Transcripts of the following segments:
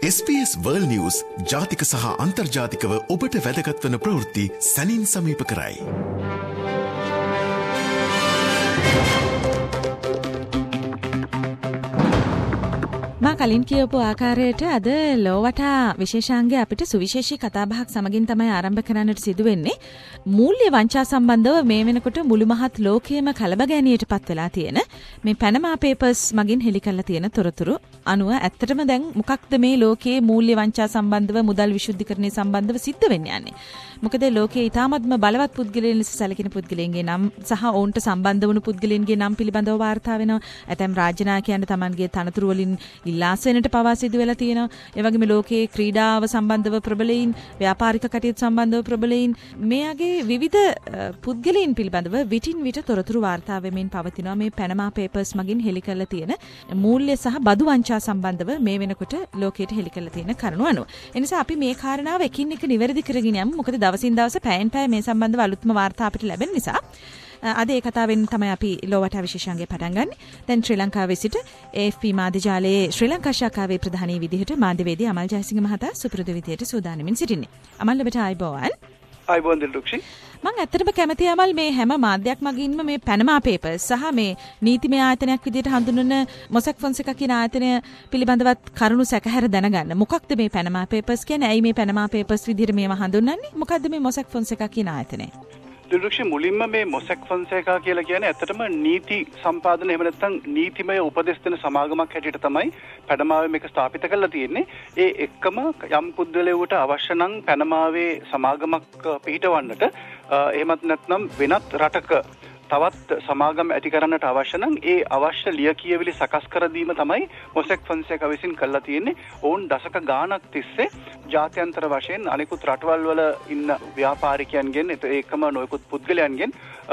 SBS World News ජාතික සහ අන්තර්ජාතිකව ඔබට වැදගත් වන ප්‍රවෘත්ති සැනින් සමීප කරයි. මා කලින් කියපු ආකාරයට අද ලෝවටා විශේෂාංගය අපිට සුවිශේෂී කතාබහක් සමගින් තමයි ආරම්භ කරන්නට සිදු වෙන්නේ. මූල්‍ය වංචා සම්බන්ධව මේ වෙනකොට මුළු මහත් ලෝකයේම කලබගැනියට පත් වෙලා තියෙන මේ පැනමා පේපර්ස් මගින් හෙළි කරලා තියෙන තොරතුරු අනුව ඇත්තටම දැන් මොකක්ද මේ ලෝකයේ මූල්‍ය වංචා සම්බන්ධව මුදල් විශුද්ධිකරණය සම්බන්ධව සිද්ධ වෙන්නේ යන්නේ. මොකද ලෝකයේ ඊටාත්ම බලවත් පුද්ගලයන් ලෙස සැලකෙන පුද්ගලයන්ගේ නම් සහ ඔවුන්ට සම්බන්ධ වුණු පුද්ගලයන්ගේ නම් පිළිබඳව වාර්තා වෙනවා. ඇතැම් රාජ්‍ය නායකයන්ට තමන්ගේ තනතුරු වලින් ඉල්ලාසෙනට පවා සිදු වෙලා තියෙනවා. ඒ වගේම ලෝකයේ ක්‍රීඩාව සම්බන්ධව ප්‍රබලයින්, ව්‍යාපාරික කටයුතු සම්බන්ධව ප්‍රබලයින් මේගේ විවිධ පුද්ගලයන් පිළිබඳව විටින් විට තොරතුරු වාර්තා වෙමින් පවතිනවා. මේ පැනමා පේපර්ස් මගින් හෙළි කරලා තියෙන මූල්‍ය සහ බදු වංචා සම්බන්ධව මේ වෙනකොට ලෝකයට හෙළි කරලා තියෙන කරුණු අනුව. ඒ නිසා අපි මේ කාරණාව එකින් එක නිවැරදි කරගෙන යමු. මොකද දවසින් දවස පැයෙන් පැය මේ සම්බන්ධව අලුත්ම වාර්තා අපිට ලැබෙන නිසා අද ඒ කතාවෙන් තමයි අපි ලෝවටා විශේෂාංගය පටන් ගන්න. දැන් ශ්‍රී ලංකාවේ සිට AFP මාධ්‍ය ජාලයේ ශ්‍රී ලංකා ශාඛාවේ ප්‍රධානී විදිහට මාධ්‍යවේදී අමල් ජයසිංහ මහතා සුපුරුදු විදිහට සූදානමින් සිටින්නේ. අමල් ඔබට ආයුබෝවන්. ආයුබෝවන් දිල්රුක්ෂි. මම ඇත්තටම කැමතියි අමල් මේ හැම මාධ්‍යයක් මගින්ම මේ පැනමා පේපර්ස් සහ මේ නීතිමය ආයතනයක් විදිහට හඳුන්වන මොසැක් ෆොන්සේකා කියන ආයතනය පිළිබඳවත් කරුණු සැකහැර දැනගන්න. මොකක්ද මේ පැනමා පේපර්ස් කියන්නේ? ඇයි මේ පැනමා පේපර්ස් විදිහට මේවා හඳුන්වන්නේ? මොකක්ද මේ මොසැක් ෆොන්සේකා කියන ආයතනය? දිල්රුක්ෂි, මුලින්ම මේ මොසැක් ෆොන්සේකා කියලා කියන්නේ ඇත්තටම නීති සම්පාදන එහෙම නැත්නම් නීතිමය උපදෙස් දෙන සමාගමක් හැටියට තමයි පැනමාවේ මේක ස්ථාපිත කරලා තියෙන්නේ. ඒ එක්කම යම් පුද්ගලයෙකුට අවශ්‍ය නම් පැනමාවේ සමාගමක් පිහිටවන්නට එහෙමත් නැත්නම් වෙනත් රටක තවත් සමාගම් ඇති කරන්නට අවශ්‍ය නම් ඒ අවශ්‍ය ලියකියවිලි සකස් කර දීම තමයි මොසැක් ෆොන්සේකා විසින් කරලා තියෙන්නේ. ඔවුන් දශක ගාණක් තිස්සේ ජාත්‍යන්තර වශයෙන් අනිකුත් රටවල් වල ඉන්න ව්‍යාපාරිකයන්ගෙන් ඒකම නොයෙකුත් පුද්ගලයන්ගෙන්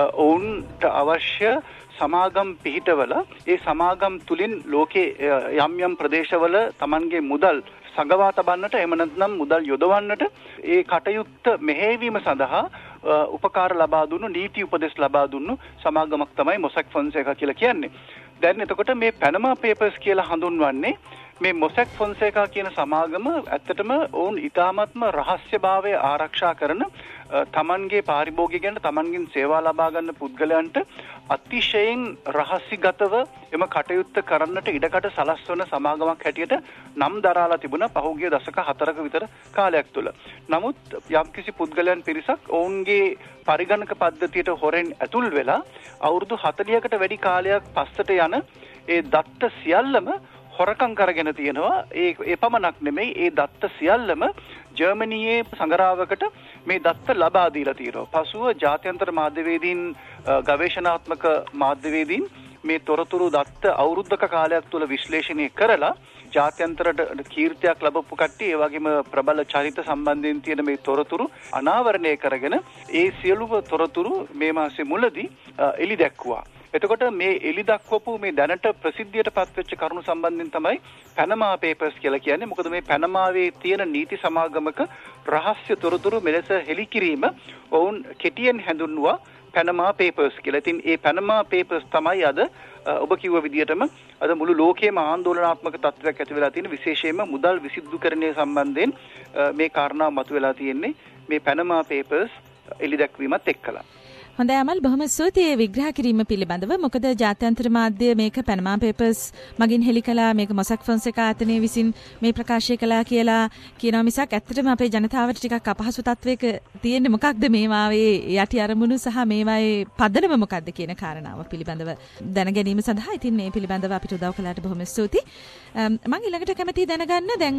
ඔවුන්ට අවශ්‍ය සමාගම් පිහිටවල ඒ සමාගම් තුලින් ලෝකේ යම් යම් ප්‍රදේශවල Tamanගේ මුදල් සංගවා තබන්නට එහෙම නැත්නම් මුදල් යොදවන්නට ඒ කටයුත්ත මෙහෙයවීම සඳහා උපකාර ලබා දුන්නු නීති උපදෙස් ලබා දුන්නු සමාගමක් තමයි මොසැක් ෆොන්සේකා කියලා කියන්නේ. දැන් එතකොට මේ පැනමා පේපර්ස් කියලා හඳුන්වන්නේ මේ මොසැක් ෆොන්සේකා කියන සමාගම ඇත්තටම ඔවුන් ඊ타මත්ම රහස්‍යභාවය ආරක්ෂා කරන තමන්ගේ පාරිභෝගිකයන්ට තමන්ගෙන් සේවා ලබා ගන්න පුද්ගලයන්ට අතිශයින් රහසිගතව එම කටයුත්ත කරන්නට ඉඩකඩ සලස්වන සමාගමක් හැටියට නම් දරාලා තිබුණා පහුගිය දශක 4ක විතර කාලයක් තුළ. නමුත් යම්කිසි පුද්ගලයන් පිරිසක් ඔවුන්ගේ පරිගණක පද්ධතියට හොරෙන් ඇතුල් වෙලා අවුරුදු 40කට වැඩි කාලයක් පස්සට යන ඒ දත්ත සියල්ලම හොරකම් කරගෙන තියෙනවා. ඒ පමණක් නෙමෙයි, ඒ දත්ත සියල්ලම ජර්මනියේ සංගරාවකට මේ දත්ත ලබා දීලා තියෙනවා. පසුව ජාත්‍යන්තර මාධ්‍යවේදීන් ගවේෂණාත්මක මාධ්‍යවේදීන් මේ තොරතුරු දත්ත අවුරුද්දක කාලයක් තුළ විශ්ලේෂණය කරලා ජාත්‍යන්තරට කීර්තියක් ලැබපු කට්ටිය ඒ වගේම ප්‍රබල චරිත සම්බන්ධයෙන් තියෙන මේ තොරතුරු අනාවරණය කරගෙන ඒ සියලුම තොරතුරු මේ මාසේ මුලදී එළි දැක්වුවා. එතකොට මේ එළි දක්වපු මේ දැනට ප්‍රසිද්ධියට පත්වෙච්ච කරුණු සම්බන්ධයෙන් තමයි පැනමා පේපර්ස් කියලා කියන්නේ. මොකද මේ පැනමාවේ තියෙන නීති සමාගමක රහස්‍ය තොරතුරු මෙලෙස හෙළි කිරීම ඔවුන් කෙටියෙන් හැඳුන්වුවා පැනමා පේපර්ස් කියලා. ඉතින් ඒ පැනමා පේපර්ස් තමයි අද ඔබ කිව්ව විදිහටම අද මුළු ලෝකයේම ආందోලනාත්මක තත්ත්වයක් ඇති වෙලා තියෙන, විශේෂයෙන්ම මුදල් විසිද්ධිකරණය සම්බන්ධයෙන් මේ කාරණා මතුවලා තියෙන්නේ මේ පැනමා පේපර්ස් එළි දැක්වීමත් එක්කලා. හොඳයි අමල්, බොහොම ස්තුතියි විග්‍රහ කිරීම පිළිබඳව. මොකද ජාත්‍යන්තර මාධ්‍ය මේක පැනමා පේපර්ස් මගින් හෙළි කළා, මේක මොසැක් ෆොන්සේකා ආයතනය විසින් මේ ප්‍රකාශය කළා කියලා කියනවා මිසක් ඇත්තටම අපේ ජනතාවට ටිකක් අපහසු තත්වයක තියෙන්නේ මොකක්ද මේවායේ යටි අරමුණු සහ මේවායේ පදනම මොකක්ද කියන කාරණාව පිළිබඳව දැන ගැනීම සඳහා ඉතින් මේ පිළිබඳව අපිට උදව් කළාට බොහොම ස්තුතියි. මම ඊළඟට කැමතියි දැනගන්න දැන්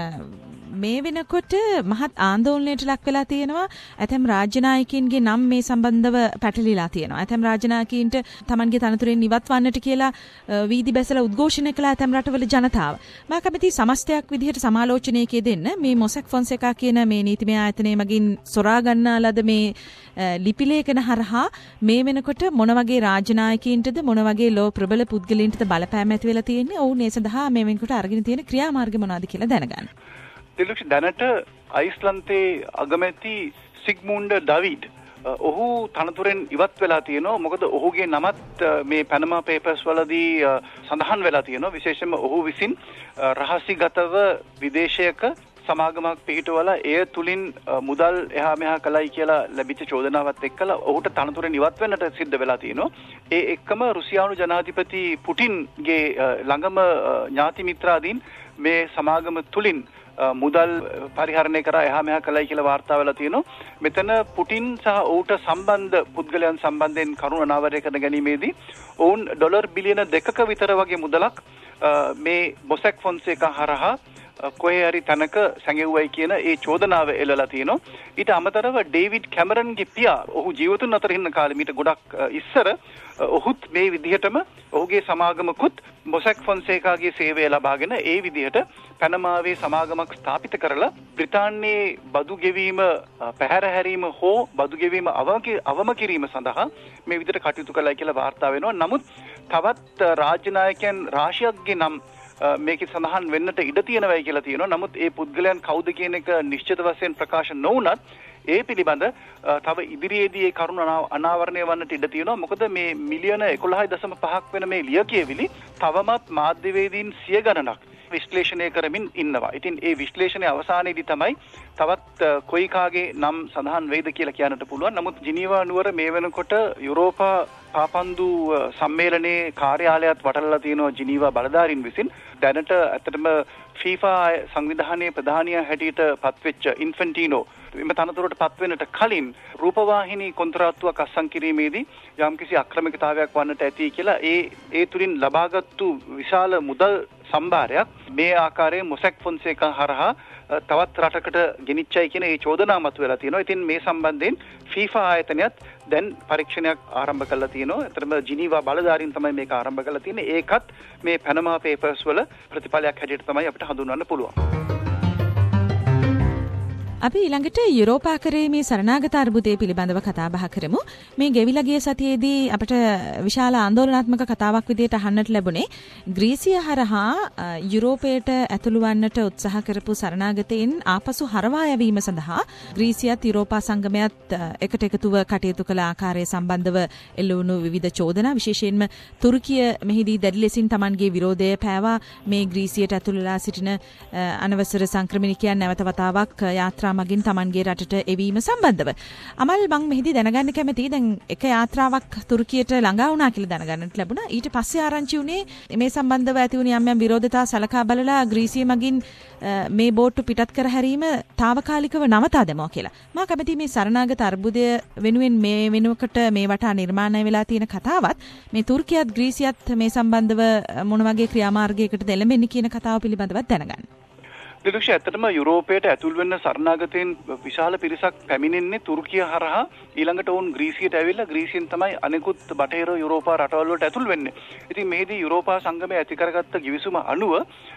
මේ වෙනකොට මහත් ආందోලනයට ලක් වෙලා තියෙනවා. ඇතැම් රාජ්‍ය නායකින්ගේ නම් මේ සම්බන්ධව පැටලිලා තියෙනවා. ඇතැම් රාජ්‍ය නායකයින්ට තමන්ගේ තනතුරෙන් ඉවත් වන්නට කියලා වීදි බැසලා උද්ඝෝෂණය කළ ඇතැම් රටවල ජනතාව. මම කැමතියි සමස්තයක් විදිහට සමාලෝචනයකදී දෙන්න මේ මොසැක් ෆොන්සේකා කියන මේ නීතිමය ආයතනය මගින් සොරා ගන්නා ලද මේ ලිපිලේඛන හරහා මේ වෙනකොට මොන වගේ රාජ්‍ය නායකයින්ටද මොන වගේ ලෝ ප්‍රබල පුද්ගලයින්ටද බලපෑම ඇති වෙලා තියෙන්නේ? ඔවුන් ඒ සඳහා මේ වෙනකොට අරගෙන තියෙන ක්‍රියාමාර්ග මොනවද කියලා දැනගන්න. දිලුක්ෂ, දැනට අයිස්ලන්තයේ අගමැති සිග්මුන්ඩ් ඩවිඩ් ඔහු තනතුරෙන් ඉවත් වෙලා තියෙනවා. මොකද ඔහුගේ නමත් මේ පැනමා පේපර්ස් වලදී සඳහන් වෙලා තියෙනවා. විශේෂයෙන්ම ඔහු විසින් රහසිගතව විදේශයක සමාගමක් පිහිටවලා එය තුලින් මුදල් එහා මෙහා කළයි කියලා ලැබිච්ච චෝදනාවත් එක්කලා ඔහුට තනතුරෙන් ඉවත් වෙන්නට සිද්ධ වෙලා තියෙනවා. ඒ එක්කම රුසියානු ජනාධිපති පුටින්ගේ ළඟම ඥාති මිත්‍රාදීන් මේ සමාගම තුලින් මුදල් පරිහරණය කරා එහා මෙහා කළයි කියලා වාර්තා වෙලා තියෙනවා. මෙතන පුටින් සහ ඔහුට සම්බන්ධ පුද්ගලයන් සම්බන්ධයෙන් කරුණු අනාවරණය කරන ගැනීමේදී ඔවුන් ඩොලර් බිලියන 2ක විතර වගේ මුදලක් මේ මොසැක් ෆොන්සේකා හරහා කොහේ හරි තැනක සැඟෙව්වයි කියන ඒ චෝදනාව එල්ලලා තියෙනවා. ඊට අමතරව ඩේවිඩ් කැමරන්ගේ පියා ඔහු ජීවතුන් අතර ඉන්න කාලෙ මීට ගොඩක් ඉස්සර ඔහුත් මේ විදිහටම ඔහුගේ සමාගමකුත් මොසැක් ෆොන්සේකාගේ සේවය ලබාගෙන ඒ විදිහට පැනමාවේ සමාගමක් ස්ථාපිත කරලා බ්‍රිතාන්‍යයේ බදු ගෙවීම පැහැර හැරීම හෝ බදු ගෙවීම අවම කිරීම සඳහා මේ විදිහට කටයුතු කළයි කියලා වාර්තා වෙනවා. නමුත් තවත් රාජ්‍ය නායකයන් රාශියක්ගේ නම් මේකේ සඳහන් වෙන්නට ඉඩ තියෙනවයි කියලා තියෙනවා. නමුත් ඒ පුද්ගලයන් කවුද කියන එක නිශ්චිත වශයෙන් ප්‍රකාශ නොවුනත් ඒ පිළිබඳ තව ඉදිරියේදී ඒ කරුණ අනාවරණය වන්නට ඉඩ තියෙනවා. මොකද මේ මිලියන 11.5ක් වෙන මේ ලියකියවිලි තවමත් මාධ්‍යවේදීන් 100 ගණනක් විශ්ලේෂණය කරමින් ඉන්නවා. ඉතින් ඒ විශ්ලේෂණයේ අවසානයේදී තමයි තවත් කොයි කාගේ නම් සඳහන් වෙයිද කියලා කියන්නට පුළුවන්. නමුත් ජිනීවා නුවර මේ වෙනකොට යුරෝපා පාපන්දු සම්මේලනයේ කාර්යාලයත් වටලලා තියෙනවා ජිනීවා බලධාරීන් විසින්. දැනට ඇත්තටම FIFA සංවිධානයේ ප්‍රධානියා හැටියට පත්වෙච්ච ඉන්ෆැන්ටිනෝ එම තනතුරට පත්වෙන්නට කලින් රූපවාහිනී කොන්ත්‍රාත්තුවක් අත්සන් කිරීමේදී යම්කිසි අක්‍රමිකතාවයක් වන්නට ඇති කියලා ඒ තුලින් ලබාගත්තු විශාල මුදල් සම්භාරයක් මේ ආකාරයෙන් මොසැක් ෆොන්සේකා හරහා තවත් රටකට ගෙනිච්චයි කියන ඒ චෝදනා මතුවලා තියෙනවා. ඉතින් මේ සම්බන්ධයෙන් FIFA ආයතනයත් දැන් පරීක්ෂණයක් ආරම්භ කළා තියෙනවා. අතරම ජිනීවා බලධාරීන් තමයි මේක ආරම්භ කළා තියෙන්නේ. ඒකත් මේ පැනමා පේපර්ස් වල ප්‍රතිඵලයක් හැටියට තමයි අපිට හඳුන්වන්න පුළුවන්. අපි ඊළඟට යුරෝපාකරයේ මේ සරණාගත අර්බුදය පිළිබඳව කතා බහ කරමු. මේ ගෙවිලා ගිය සතියේදී අපිට විශාල ආందోලනාත්මක කතාවක් විදිහට අහන්නට ලැබුණේ ග්‍රීසිය හරහා යුරෝපයට ඇතුළු වන්නට උත්සාහ කරපු සරණාගතයින් ආපසු හරවා යැවීම සඳහා ග්‍රීසියත් යුරෝපා සංගමයත් එකට එකතුව කටයුතු කළ ආකාරය සම්බන්ධව එල්ල වුණු විවිධ චෝදනා, විශේෂයෙන්ම තුර්කිය මෙහිදී දැඩි ලෙසින් Tamanගේ විරෝධය පෑවා මේ ග්‍රීසියට ඇතුළුලා සිටින අනවසර සංක්‍රමණිකයන් නැවත වතාවක් යාත්‍රා මගින් Tamanගේ රටට එවීම සම්බන්ධව. අමල් මං මෙහිදී දැනගන්න කැමතියි. දැන් එක යාත්‍රාවක් තුර්කියට ළඟා වුණා කියලා දැනගන්නට ලැබුණා. ඊට පස්සේ ආරංචි වුණේ මේ සම්බන්ධව ඇති වුණ යම් විරෝධතා සලකා බලලා ග්‍රීසිය මගින් මේ බෝට්ටු පිටත් කර හැරීම తాවකාලිකව නවතා දැමුවා කියලා. මා කැමතියි මේ සරණාගත අර්බුදය වෙනුවෙන් මේ වෙනුවකට මේ වටා නිර්මාණය වෙලා තියෙන කතාවත් මේ තුර්කියත් ග්‍රීසියත් මේ සම්බන්ධව මොන වගේ ක්‍රියාමාර්ගයකටද එළඹෙන්නේ කියන කතාව පිළිබඳවත් දැනගන්න. දිලුක්ෂ ඇත්තටම යුරෝපයට ඇතුල් වෙන්න සරණාගතයන් විශාල පිරිසක් පැමිණෙන්නේ තුර්කිය හරහා. ඊළඟට වුන් ග්‍රීසියට ඇවිල්ලා ග්‍රීසියෙන් තමයි අනෙකුත් බටහිර යුරෝපා රටවල් වලට ඇතුල් වෙන්නේ. ඉතින් මේදී යුරෝපා සංගමය ඇති කරගත්ත ගිවිසුම අනුව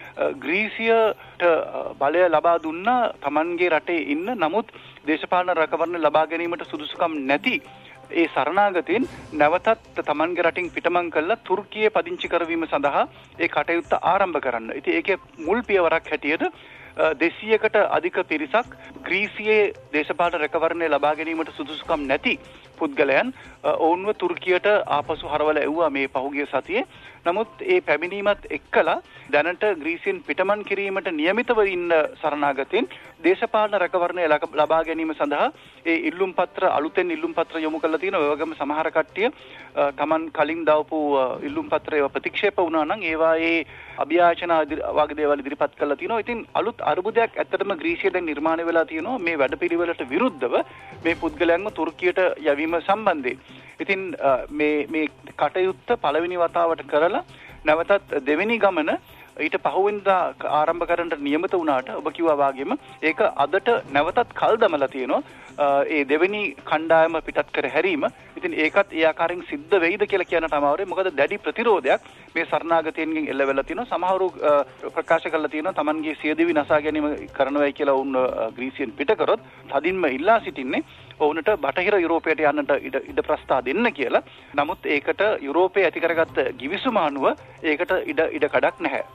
ග්‍රීසියට බලය ලබා දුන්නා Tamanගේ රටේ ඉන්න නමුත් දේශපාලන රැකවරණ ලබා ගැනීමට සුදුසුකම් නැති ඒ සරණාගතයන් නැවතත් Tamanගේ රටින් පිටමං කළා තුර්කියේ පදිංචි කරවීම සඳහා ඒ කටයුත්ත ආරම්භ කරන්න. ඉතින් ඒකේ මුල් පියවරක් හැටියට 200කට අධික පිරිසක් ග්‍රීසියේ දේශපාලන රැකවරණය ලබා ගැනීමට සුදුසුකම් නැති පුද්ගලයන් ඔවුන්ව තුර්කියට ආපසු හරවලා එව්වා මේ පහුගිය සතියේ. නමුත් ඒ පැමිණීමත් එක්කලා දැනට ග්‍රීසියෙන් පිටමන් කිරීමට නියමිතව ඉන්න සරණාගතයන් දේශපාලන රැකවරණය ලබා ගැනීම සඳහා ඒ ඉල්ලුම් පත්‍ර අලුතෙන් ඉල්ලුම් පත්‍ර යොමු කරලා තියෙනවා. ඒ වගේම සමහර කට්ටිය Taman කලින් දාපු ඉල්ලුම් පත්‍රය ප්‍රතික්ෂේප වුණා නම් ඒවා ඒ අභියාචන වගේ දේවල් ඉදිරිපත් කරලා තියෙනවා. ඉතින් අලුත් අර්බුදයක් ඇත්තටම ග්‍රීසිය දැන් නිර්මාණය වෙලා තියෙනවා මේ වැඩපිළිවෙලට විරුද්ධව මේ පුද්ගලයන්ව තුර්කියට යැවීම සම්බන්ධයෙන්. ඉතින් මේ කටයුත්ත පළවෙනි වතාවට කරලා නැවතත් දෙවෙනි ගමන ඊට පහුවෙනිදා ආරම්භ කරන්නට නියමිත වුණාට ඔබ කිව්වා වගේම ඒක අදට නැවතත් කල් දමලා තියෙනවා. ඒ දෙවෙනි කණ්ඩායම පිටත් කර හැරීම. ඉතින් ඒකත් ඒ ආකාරයෙන් සිද්ධ වෙයිද කියලා කියන්නට අමාරුයි. මොකද දැඩි ප්‍රතිරෝධයක් මේ සරණාගතයන්ගෙන් එල්ල වෙලා තියෙනවා. සමහරව ප්‍රකාශ කරලා තියෙනවා Tamanගේ සියදිවි නසා ගැනීම කරනවායි කියලා වුණ ග්‍රීසියෙන් පිට කරොත් තදින්ම ඉල්ලා සිටින්නේ ඔවුන්ට බටහිර යුරෝපයට යන්නට ඉඩ ප්‍රස්තාව දෙන්න කියලා. නමුත් ඒකට යුරෝපයේ ඇති කරගත්ත ගිවිසුම අනුව ඒකට ඉඩ කඩක් නැහැ.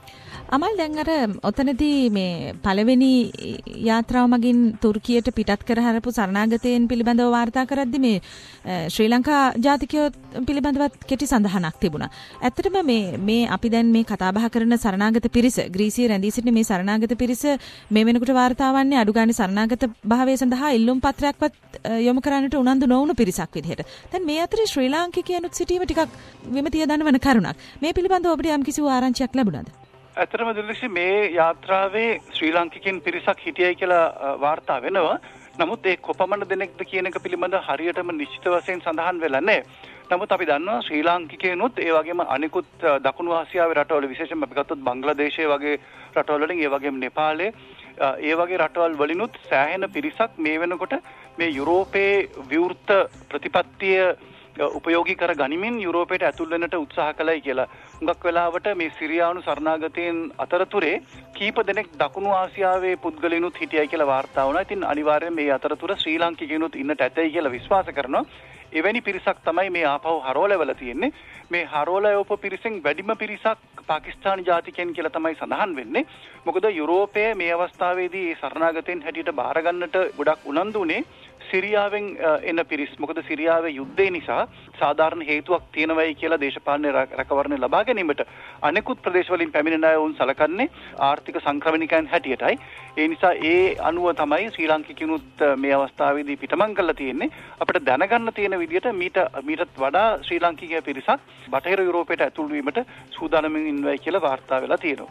අමල් දැන් අර ඔතනදී මේ පළවෙනි යාත්‍රාව මගින් තුර්කියට පිටත් කර හරපු සරණාගතයන් පිළිබඳව වාර්තා කරද්දී මේ ශ්‍රී ලංකා ජාතිකයෝ පිළිබඳවත් කෙටි සඳහනක් තිබුණා. ඇත්තටම මේ අපි දැන් මේ කතා බහ කරන සරණාගත පිරිස ග්‍රීසියේ රැඳී සිටින මේ සරණාගත පිරිස මේ වෙනකොට වාර්තා වන්නේ අඩු ගානේ සරණාගත භාවය සඳහා ඉල්ලුම් පත්‍රයක්වත් යොමු කරන්නට උනන්දු නොවුණු පිරිසක් විදිහට. දැන් මේ අතරේ ශ්‍රී ලාංකිකයන්ුත් සිටීම ටිකක් විමතිය දනවන කරුණක්. මේ පිළිබඳව ඔබට යම්කිසි ආරංචියක් ලැබුණාද? ඇත්තටම දිල්ලිසි මේ යාත්‍රාවේ ශ්‍රී ලාංකිකයන් පිරිසක් හිටියයි කියලා වාර්තා වෙනවා. නමුත් ඒ කොපමණ දෙනෙක්ද කියන එක පිළිබඳව හරියටම නිශ්චිත වශයෙන් සඳහන් වෙලා නැහැ. නමුත් අපි දන්නවා ශ්‍රී ලාංකිකයනුත් ඒ වගේම අනිකුත් දකුණු ආසියාවේ රටවල විශේෂයෙන්ම අපි ගත්තොත් බංග්ලාදේශය වගේ රටවල වලින් ඒ වගේම නෙපාලය ඒ වගේ රටවල් වලිනුත් සෑහෙන පිරිසක් මේ වෙනකොට මේ යුරෝපයේ විවෘත ප්‍රතිපත්තිය උපයෝගී කර ගනිමින් යුරෝපයට ඇතුල් වෙන්නට උත්සාහ කළයි කියලා. හුඟක් වෙලාවට මේ සිරියානු සරණාගතයන් අතරතුරේ කීප දෙනෙක් දකුණු ආසියාවේ පුද්ගලයනුත් හිටියයි කියලා වාර්තා වුණා. ඉතින් අනිවාර්යයෙන් මේ අතරතුර ශ්‍රී ලාංකිකයනුත් ඉන්නට ඇතයි කියලා විශ්වාස කරනවා. එවැනි පිරිසක් තමයි මේ ආපහු හරවලවලා තියෙන්නේ. මේ හරවලයෝප පිරිසෙන් වැඩිම පිරිසක් පාකිස්තානි ජාතිකයන් කියලා තමයි සඳහන් වෙන්නේ. මොකද යුරෝපයේ මේ අවස්ථාවේදී සරණාගතයන් හැටියට බාර ගන්නට ගොඩක් උනන්දු වුණේ සිරියාවෙන් එන පිරිස්. මොකද සිරියාවේ යුද්ධය නිසා සාධාරණ හේතුවක් තියෙනවයි කියලා දේශපාලන රැකවරණ ලබා ගැනීමට අනෙකුත් ප්‍රදේශවලින් පැමිණෙන අය වුන් සලකන්නේ ආර්ථික සංක්‍රමණිකයන් හැටියටයි. ඒ නිසා ඒ අනුව තමයි ශ්‍රී ලාංකිකයනුත් මේ අවස්ථාවේදී පිටමං කරලා තියෙන්නේ. අපිට දැනගන්න තියෙන විදිහට මීටත් වඩා ශ්‍රී ලාංකික පිරිසක් බටහිර යුරෝපයට ඇතුළු වීමට සූදානම්ින් ඉන්නවයි කියලා වාර්තා වෙලා තියෙනවා.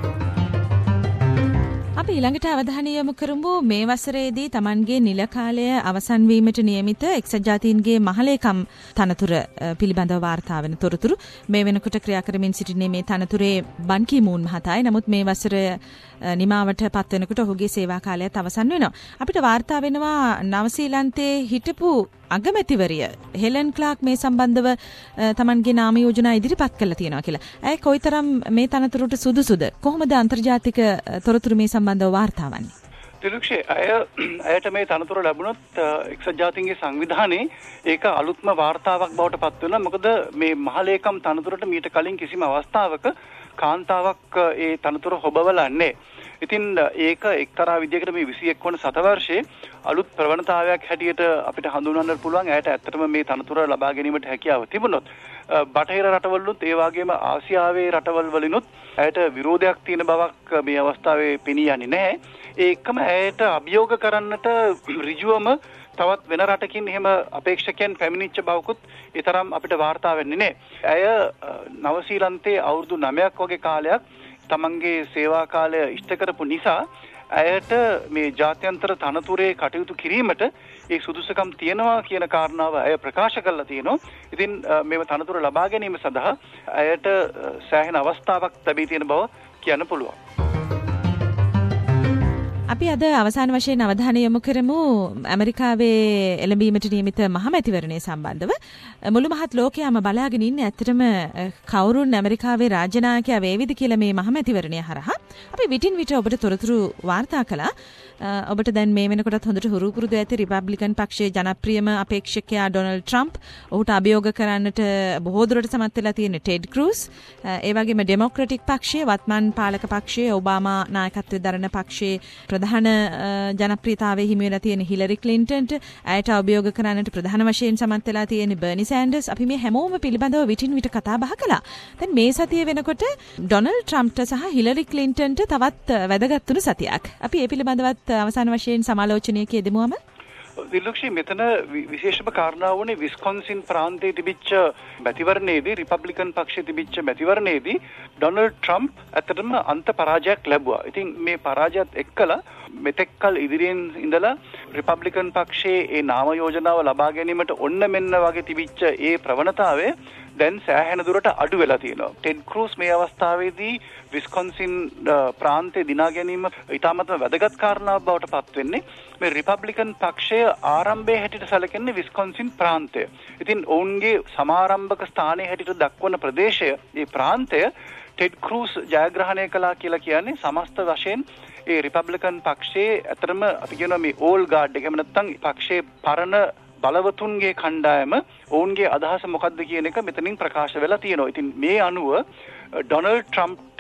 අපි ඊළඟට අවධානය යොමු කරමු මේ වසරේදී Tamanගේ නිල කාලය අවසන් වීමට නියමිත එක්සත් ජාතීන්ගේ මහලේකම් තනතුර පිළිබඳව වාර්තා වෙන තොරතුරු මේ වෙනකොට ක්‍රියා කරමින් සිටින්නේ මේ තනතුරේ බන් කී මූන් මහතායි. නමුත් මේ වසර නිමාවට පත් වෙනකොට ඔහුගේ සේවා කාලයත් අවසන් වෙනවා. අපිට වාර්තා වෙනවා නවසීලන්තයේ හිටපු අගමැතිවරිය හෙලන් ක්ලාක් මේ සම්බන්ධව Tamanගේ නාම යෝජනා ඉදිරිපත් කළා තියෙනවා කියලා. ඇයි කොයිතරම් මේ තනතුරට සුදුසුද? කොහොමද අන්තර්ජාතික තොරතුරු මේ සම්බන්ධව වාර්තා වන්නේ? දිලුක්ෂේ අයට මේ තනතුර ලැබුණොත් එක්සත් ජාතීන්ගේ සංවිධානයේ ඒක අලුත්ම වාර්තාවක් බවට පත් වෙනවා. මොකද මේ මහලේකම් තනතුරට මීට කලින් කිසිම අවස්ථාවක කාන්තාවක් ඒ තනතුර හොබවලන්නේ. ඉතින් ඒක එක්තරා විදියකට මේ 21 වන සතවර්ෂයේ අලුත් ප්‍රවණතාවයක් හැටියට අපිට හඳුන්වන්නට පුළුවන්. ඇයට ඇත්තටම මේ තනතුර ලබා ගැනීමට හැකියාව තිබුණොත් බටහිර රටවලුත් ඒ වගේම ආසියාවේ රටවල් වලිනුත් ඇයට විරෝධයක් තියෙන බවක් මේ අවස්ථාවේ පෙනී යන්නේ නැහැ. ඒ එක්කම ඇයට අභියෝග කරන්නට ඍජුවම තවත් වෙන රටකින් එහෙම අපේක්ෂකයන් පැමිණිච්ච බවකුත් ඒ තරම් අපිට වාර්තා වෙන්නේ නැහැ. ඇය නවසීලන්තයේ අවුරුදු 9ක් වගේ කාලයක් තමන්ගේ සේවා කාලය ඉෂ්ට කරපු නිසා ඇයට මේ ජාත්‍යන්තර තනතුරේ කටයුතු කිරීමට ඒ සුදුසුකම් තියෙනවා කියන කාරණාව ඇය ප්‍රකාශ කරලා තියෙනවා. ඉතින් මේ තනතුර ලබා ගැනීම සඳහා ඇයට සෑහෙන අවස්ථාවක් ලැබී තියෙන බව කියන්න පුළුවන්. අපි අද අවසාන වශයෙන් අවධානය යොමු කරමු ඇමරිකාවේ එළඹීමට නියමිත මහමැතිවරණය සම්බන්ධව. මුළු මහත් ලෝකයාම බලාගෙන ඉන්නේ ඇත්තටම කවුරුන් ඇමරිකාවේ රාජ්‍ය නායකයා වේවිද කියලා මේ මහමැතිවරණය හරහා. අපි විටින් විට ඔබට තොරතුරු වාර්තා කළා. ඔබට දැන් මේ වෙනකොටත් හොඳට හුරු පුරුදු ඇති රිපබ්ලිකන් පක්ෂයේ ජනප්‍රියම අපේක්ෂකයා ඩොනල්ඩ් ට්‍රම්ප් ඔහුට අභියෝග කරන්නට බොහෝ දුරට සමත් වෙලා තියෙන ටෙඩ් ක්‍රූස්, ඒ වගේම ඩෙමොක්‍රැටික් පක්ෂයේ වත්මන් පාලක පක්ෂයේ ඔබාමා නායකත්වයේ දරන පක්ෂයේ ප්‍රධාන ජනප්‍රියතාවයේ හිමි වෙලා තියෙන හිලරි ක්ලින්ටන්ට ඇයට අභියෝග කරන්නට ප්‍රධාන වශයෙන් සමත් වෙලා තියෙන බර්නි සෑන්ඩර්ස්. අපි මේ හැමෝම පිළිබඳව විටින් විට කතා බහ කළා. දැන් මේ සතිය වෙනකොට ඩොනල්ඩ් ට්‍රම්ප්ට සහ හිලරි ක්ලින්ටන්ට තවත් වැදගත් වුණු සතියක්. අපි මේ පිළිබඳවත් අවසාන වශයෙන් සමාලෝචනයක යෙදෙමුවම දිලුක්ෂි මෙතන විශේෂම කාරණාව වුණේ විස්කොන්සින් ප්‍රාන්තයේ තිබිච්ච මැතිවරණයේදී රිපබ්ලිකන් පක්ෂයේ තිබිච්ච මැතිවරණයේදී ඩොනල්ඩ් ට්‍රම්ප් ඇත්තටම අන්ත පරාජයක් ලැබුවා. ඉතින් මේ පරාජයත් එක්කලා මෙතෙක්කල් ඉදිරියෙන් ඉඳලා රිපබ්ලිකන් පක්ෂයේ ඒ නාම යෝජනාව ලබා ගැනීමට ඔන්න මෙන්න වගේ තිබිච්ච ඒ ප්‍රවණතාවය දැන් සෑහෙන දුරට අඩු වෙලා තියෙනවා. ටෙඩ් ක්‍රූස් මේ අවස්ථාවේදී විස්කොන්සින් ප්‍රාන්තයේ දිනා ගැනීම ඉතාමත්ම වැදගත් කාරණාවක් බවට පත් වෙන්නේ. මේ රිපබ්ලිකන් පක්ෂය ආරම්භයේ හැටියට සැලකෙන්නේ විස්කොන්සින් ප්‍රාන්තය. ඉතින් ඔවුන්ගේ සමාරම්භක ස්ථානයේ හැටියට දක්වන ප්‍රදේශය, මේ ප්‍රාන්තය ටෙඩ් ක්‍රූස් ජයග්‍රහණය කළා කියලා කියන්නේ සමස්ත වශයෙන් ඒ රිපබ්ලිකන් පක්ෂයේ අතරම අපි කියනවා මේ ඕල් ගාඩ් එක. එහෙම නැත්නම් පක්ෂයේ පරණ බලවතුන්ගේ කණ්ඩායම ඔවුන්ගේ අදහස මොකක්ද කියන එක මෙතනින් ප්‍රකාශ වෙලා තියෙනවා. ඉතින් මේ අනුව ඩොනල්ඩ් ට්‍රම්ප්ට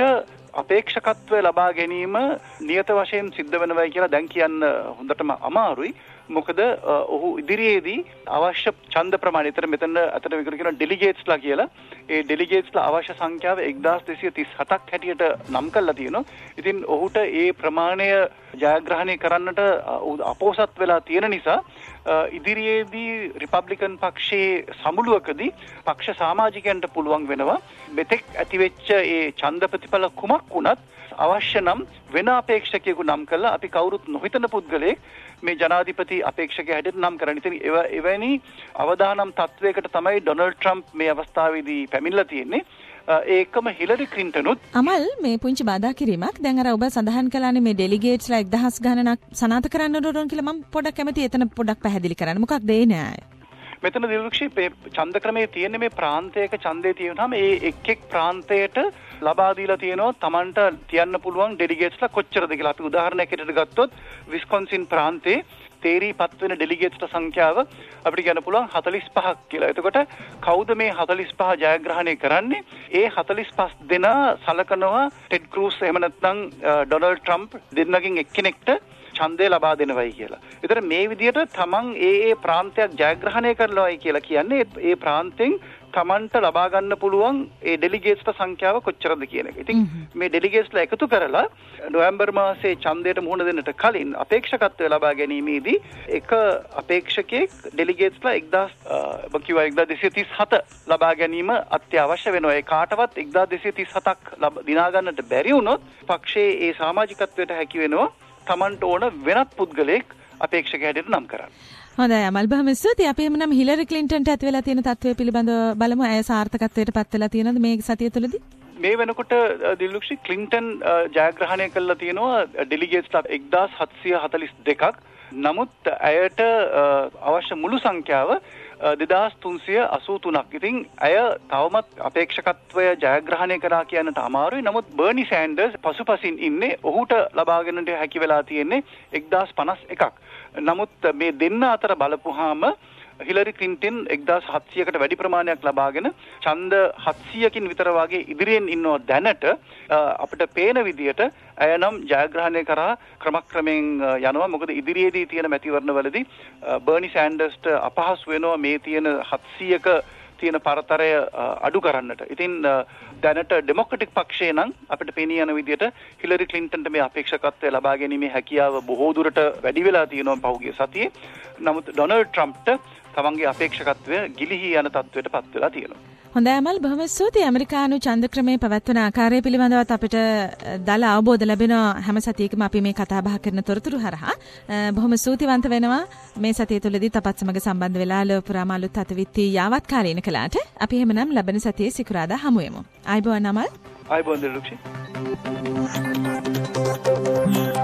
අපේක්ෂකත්වය ලබා ගැනීම නියත වශයෙන් සිද්ධ වෙනවයි කියලා දැන් කියන්න හොඳටම අමාරුයි. මොකද ඔහු ඉදිරියේදී අවශ්‍ය ඡන්ද ප්‍රමාණය මෙතන අතට විකර කියන ඩෙලිගේට්ස්ලා කියලා ඒ ඩෙලිගේට්ස්ලා අවශ්‍ය සංඛ්‍යාව 1237ක් හැටියට නම් කරලා තියෙනවා. ඉතින් ඔහුට ඒ ප්‍රමාණය ජයග්‍රහණය කරන්නට අපෝසත් වෙලා තියෙන නිසා ඉදිරියේදී රිපබ්ලිකන් පක්ෂයේ සමුළුවකදී පක්ෂ සමාජිකයන්ට පුළුවන් වෙනවා මෙතෙක් ඇතිවෙච්ච ඒ ඡන්ද ප්‍රතිඵල කුමක් වුණත් අවශ්‍ය නම් වෙන අපේක්ෂකයෙකු නම් කළා අපි කවුරුත් නොහිතන පුද්ගලයෙක් මේ ජනාධිපති අපේක්ෂකයා හැටියට නම් කරන්නේ. ඉතින් එවැනි අවදානම් තත්වයකට තමයි ඩොනල්ඩ් ට්‍රම්ප් මේ අවස්ථාවේදී පැමිණලා තියෙන්නේ. ඒකම හිලරි ක්ලින්ටනුත් අමල් මේ පුංචි බාධා කිරීමක් දැන් අර ඔබ සඳහන් කළානේ මේ ඩෙලිගේට්ස්ලා 1000 ගණනක් සනාථ කරන්න ඕන කියලා මම පොඩ්ඩක් කැමතියි එතන පොඩ්ඩක් පැහැදිලි කරන්න. මොකක්ද ඒ න්‍යාය? මෙතන දිලුක්ෂි ඡන්ද ක්‍රමයේ තියෙන මේ ප්‍රාන්තයක ඡන්දේ තියෙනවාම ඒ එක් ප්‍රාන්තයට ලබා දීලා තියෙනවා Tamanට තියන්න පුළුවන් ඩෙලිගේට්ස්ලා කොච්චරද කියලා. අපි උදාහරණයක් හැටියට ගත්තොත් විස්කොන්සින් ප්‍රාන්තේ තේරීපත් වෙන ඩෙලිගේට්ස්ලා සංඛ්‍යාව අපිට කියන්න පුළුවන් 45ක් කියලා. එතකොට කවුද මේ 45 ජයග්‍රහණය කරන්නේ? ඒ 45 දෙනා සලකනවා ටෙඩ් ක්‍රූස් එහෙම නැත්නම් ඩොනල්ඩ් ට්‍රම්ප් දෙන්නගෙන් එක්කෙනෙක්ට ඡන්දය ලබා දෙනවයි කියලා. ඒතර මේ විදිහට තමන් ඒ ප්‍රාන්තයක් ජයග්‍රහණය කරනවායි කියලා කියන්නේ ඒ ප්‍රාන්තෙන් තමන්ට ලබා ගන්න පුළුවන් ඒ ඩෙලිගේට්ස්ලා සංඛ්‍යාව කොච්චරද කියන එක. ඉතින් මේ ඩෙලිගේට්ස්ලා එකතු කරලා නොවැම්බර් මාසයේ ඡන්දයට මුහුණ දෙන්නට කලින් අපේක්ෂකත්වය ලබා ගැනීමේදී එක අපේක්ෂකයෙක් ඩෙලිගේට්ස්ලා 1237 ලබා ගැනීම අත්‍යවශ්‍ය වෙනවා. ඒ කාටවත් 1237ක් දිනා ගන්නට බැරි වුණොත් පක්ෂයේ ඒ සමාජිකත්වයට හැකි වෙනවා තමන්ට ඕන වෙනත් පුද්ගලයෙක් අපේක්ෂකයා හැටියට නම් කරන්න. හොඳයි අමල් බොහොම ස්තුතියි. අපි එමුනම් හිලරි ක්ලින්ටන්ට ඇති වෙලා තියෙන තත්ත්වය පිළිබඳව බලමු. ඇය සාර්ථකත්වයට පත් වෙලා තියෙනවද මේ සතිය තුළදී? මේ වෙනකොට දිලුක්ෂි ක්ලින්ටන් ජයග්‍රහණය කළා තියෙනවා ඩෙලිගේට්ස්ලා 1742ක්. නමුත් ඇයට අවශ්‍ය මුළු සංඛ්‍යාව 2383ක්. ඉතින් ඇය තවමත් අපේක්ෂකත්වය ජයග්‍රහණය කරා කියන්නට අමාරුයි. නමුත් බර්නි සෑන්ඩර්ස් පසුපසින් ඉන්නේ. ඔහුට ලබාගෙනට හැකි වෙලා තියෙන්නේ 1051ක්. නමුත් මේ දෙන්න අතර බලපුවාම හිලරි ක්ලින්ටන් 1700කට වැඩි ප්‍රමාණයක් ලබාගෙන ඡන්ද 700කින් විතර වගේ ඉදිරියෙන් ඉන්නව දැනට අපිට පේන විදියට අය නම් ජයග්‍රහණය කරා ක්‍රමක්‍රමයෙන් යනවා. මොකද ඉදිරියේදී තියෙන මැතිවරණවලදී බර්නි සෑන්ඩර්ස්ට අපහසු වෙනවා මේ තියෙන 700ක තියෙන පරතරය අඩු කරන්නට. ඉතින් දැනට ඩෙමොක්‍රටික් පක්ෂය නම් අපිට පේනිය යන විදියට හිලරි ක්ලින්ටන්ට මේ අපේක්ෂකත්වය ලබා ගැනීමේ හැකියාව බොහෝ දුරට වැඩි වෙලා තියෙනවා පහුගිය සතියේ. නමුත් ඩොනල්ඩ් ට්‍රම්ප්ට තමන්ගේ අපේක්ෂකත්වය ගිලිහි යන තත්ත්වයට පත් වෙලා තියෙනවා. හොඳයි අමල් බොහොම ස්තුතියි. ඇමරිකානු ඡන්ද ක්‍රමයේ පැවැත්වෙන ආකාරය පිළිබඳවත් අපිට දල අවබෝධ ලැබෙන හැම සතියකම අපි මේ කතා බහ කරන තොරතුරු හරහා බොහොම ස්තුතිවන්ත වෙනවා මේ සතිය තුළදී අපත් සමග සම්බන්ධ වෙලා ලෝපුරාම අලුත් අතවිත්ති යාවත් කාලීන කළාට. අපි එහෙමනම් ලබන සතියේ සිකුරාදා හමු වෙමු. ආයිබෝන් අමල්. ආයිබෝන් දිලුක්ෂි.